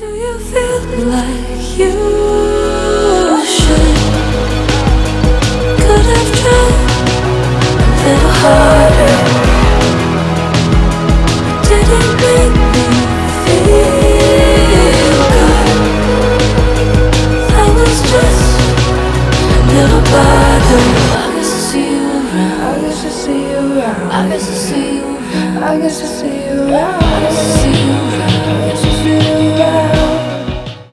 Do you feel like you should? Could have tried a little harder. Didn't make me feel good. I was just a little bothered. I guess I see you around. I guess I see you around. I guess I see you around. I guess I see you around. I guess I see you around. I guess I see you around.